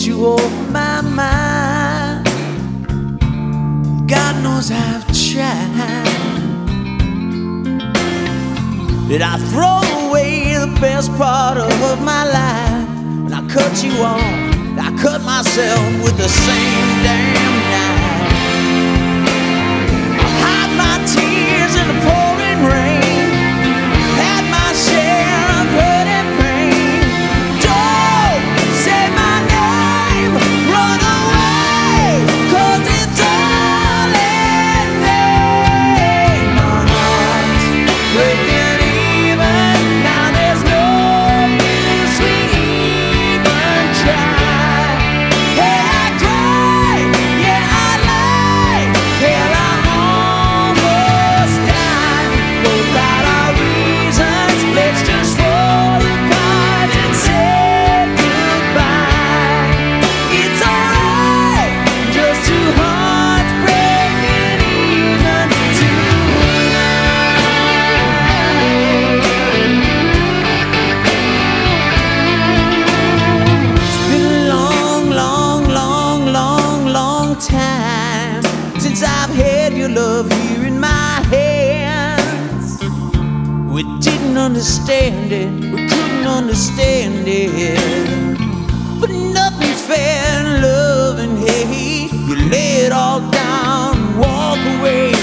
you off my mind. God knows I've tried. Did I throw away the best part of my life when I cut you off? I cut myself with the same damn knife. I hide my tears in the pouring rain, had my share of hurt and pain. Don't say my name, run away, 'cause it's all in vain. My heart's breaking even, now there's no use we even try. Hey, I cry, yeah, I lie, hell, I almost died. Both out our reasons, let's just fall apart and say goodbye. It's alright, just two hearts breaking even tonight. It's been a long, long, long, long, long time since I've had your love here in my hands. We didn't understand it, we couldn't understand it, but nothing's fair in love, and hey, you lay it all down and walk away.